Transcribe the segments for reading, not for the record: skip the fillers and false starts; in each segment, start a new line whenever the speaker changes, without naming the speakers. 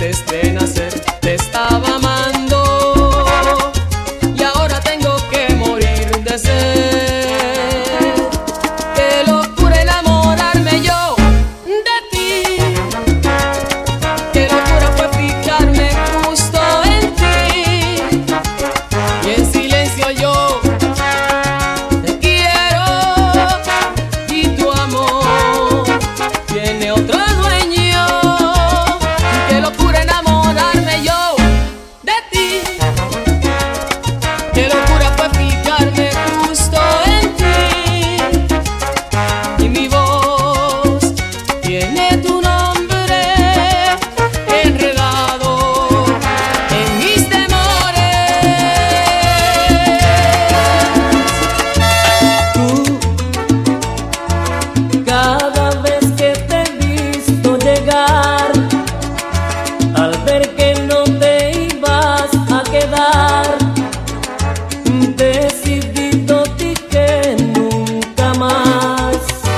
antes de nacer te estaba amando y ahora tengo que morir de sed. Qué locura enamorarme yo de ti, qué locura fue fijarme justo en ti, y en silencio yo te quiero y tu amor tiene otro dueño. Qué locura enamorarme yo de ti, qué locura fue fijarme justo en ti, y mi voz tiene tu nombre enredado en mis temores.
Tú, cada vez que te he visto llegar, al ver que no te ibas a quedar, decidido di que nunca más,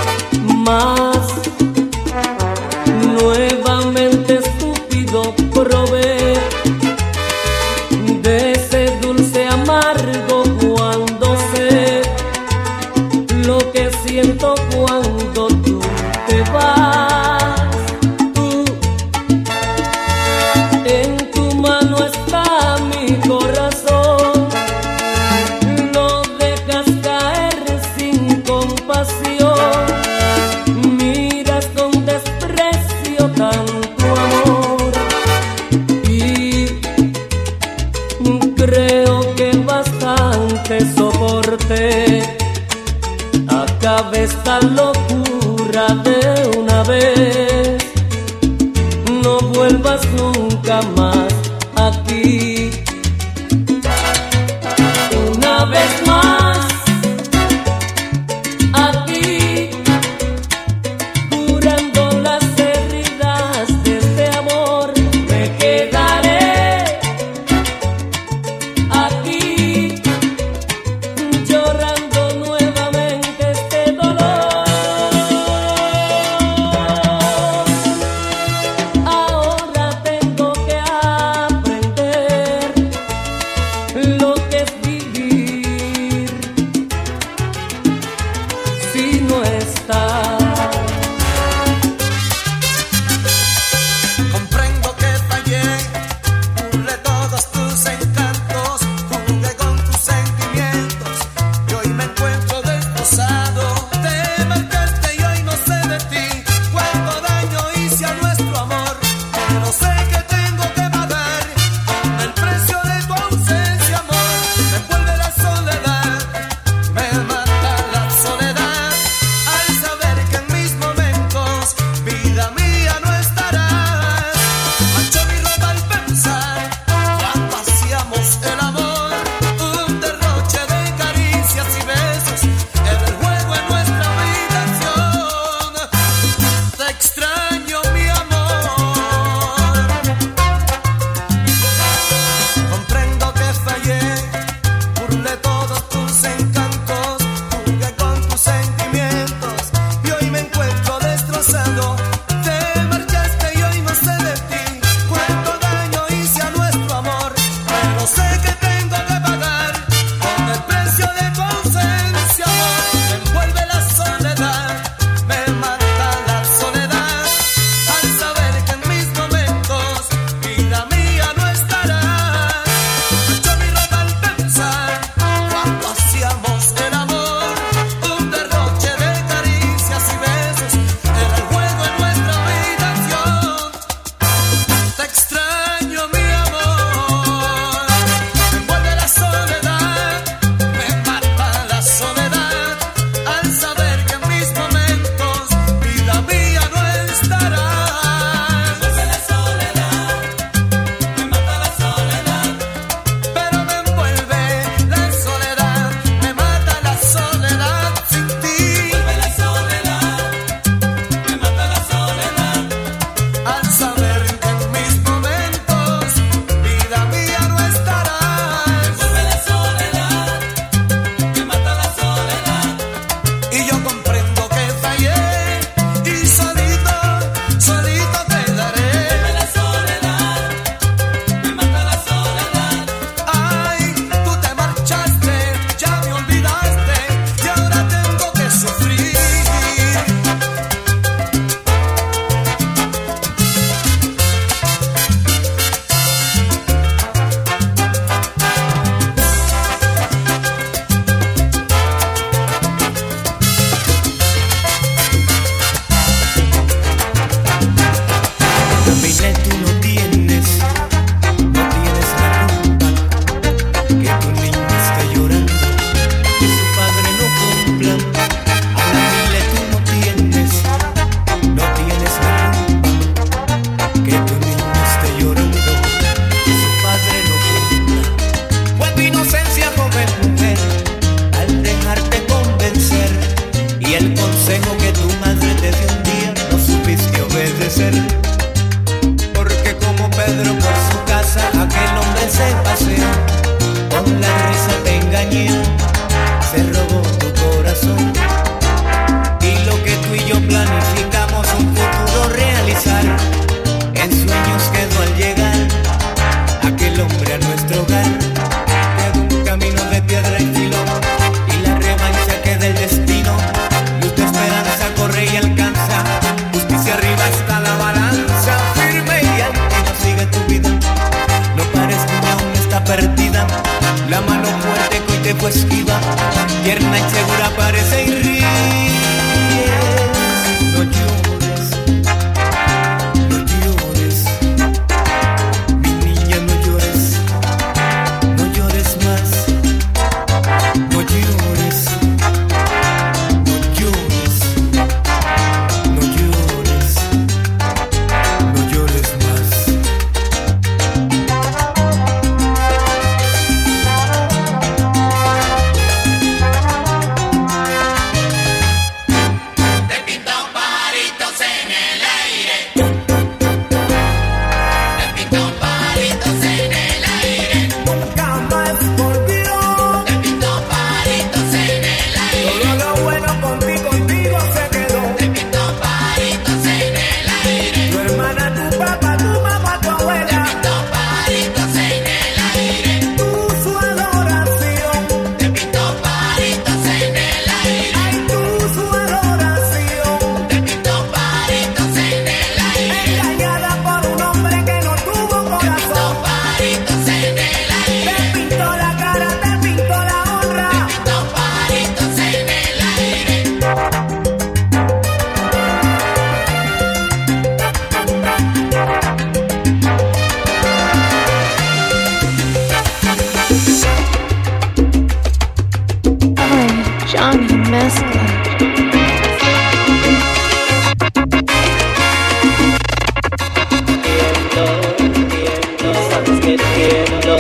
nuevamente estúpido probé de ese dulce amargo cuando sé lo que siento cuando tú te vas. Tú, en tu mano está mi corazón, lo dejas caer sin compasión, miras con desprecio tanto amor, y creo que bastante soporté. Acabe esta locura de una vez, no vuelvas nunca más aquí. Una vez más aquí, curando las heridas de este amor, me quedaré aquí, llorando nuevamente este dolor. Ahora tengo que aprender que tiemblo.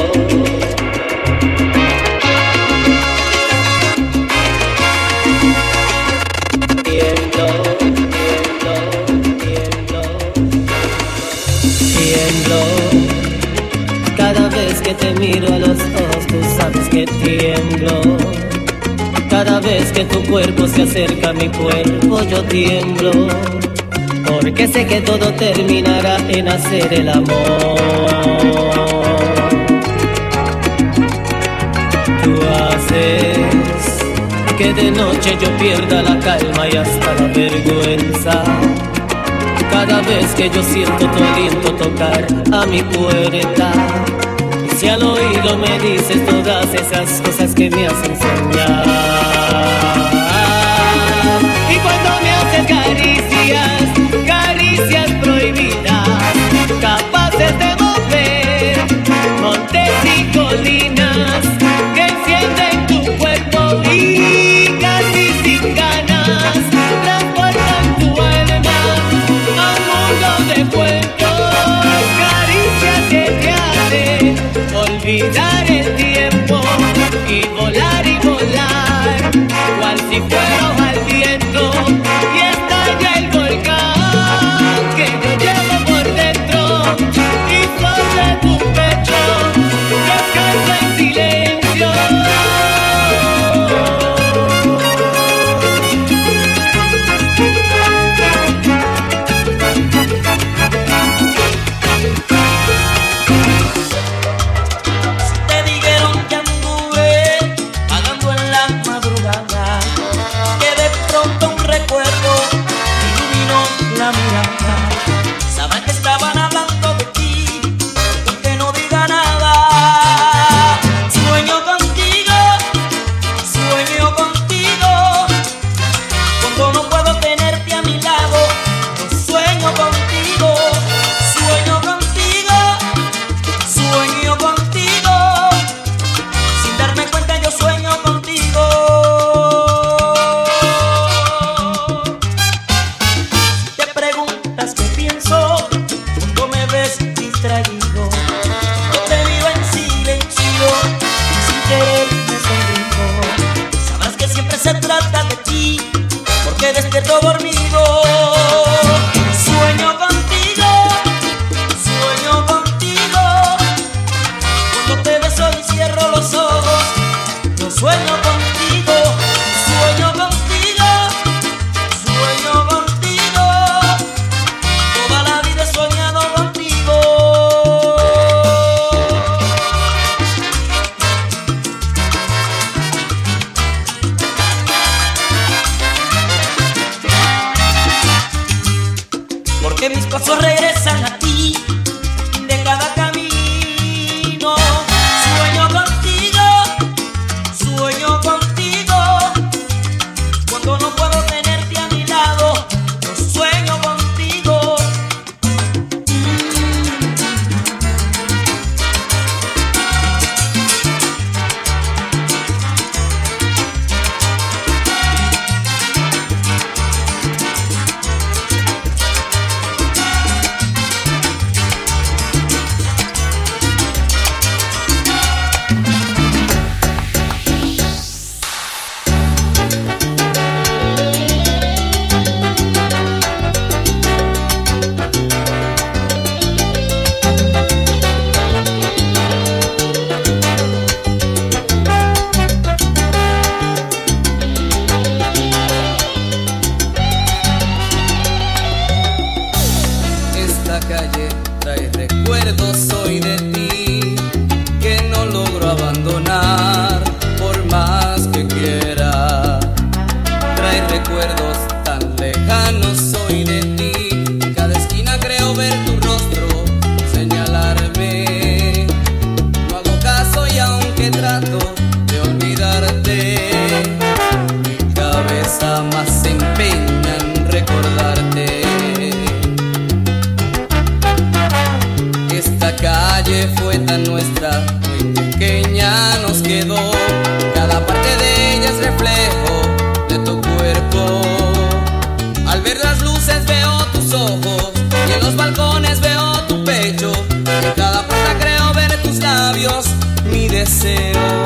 Cada vez que te miro a los ojos, tú sabes que tiemblo. Cada vez que tu cuerpo se acerca a mi cuerpo, yo tiemblo. Porque sé que todo terminará en hacer el amor. Tú haces que de noche yo pierda la calma y hasta la vergüenza. Cada vez que yo siento tu aliento tocar a mi puerta, y si al oído me dices todas esas cosas que me hacen soñar. Y cuando me haces caricias, caricias prohibidas, capaces de mover montes y colinas, que encienden tu cuerpo y casi sin ganas transportan tu alma a un mundo de cuentos, caricias que te hacen olvidar el tiempo y volar, cual si fuera hoja al viento, y estalla el volcán que yo llevo por dentro, y sobre tu pecho descansa en silencio.
Despierto dormido, sueño contigo, cuando te beso y cierro los ojos, yo sueño contigo, toda la vida he soñado contigo. Porque mis pasos regresan a ti de cada camino. Sueño contigo, cuando no puedo tenerte a mi lado, yo sueño contigo.
Calle trae recuerdos hoy de ti que no logro abandonar por más que quiera. Trae recuerdos tan lejanos hoy de ti, en cada esquina creo ver tu rostro señalarme. No hago caso y aunque trato de olvidarte, mi cabeza más se empeña en recordarte. Esta calle fue tan nuestra, muy pequeña nos quedó. Cada parte de ella es reflejo de tu cuerpo. Al ver las luces veo tus ojos y en los balcones veo tu pecho. En cada puerta creo ver deseo.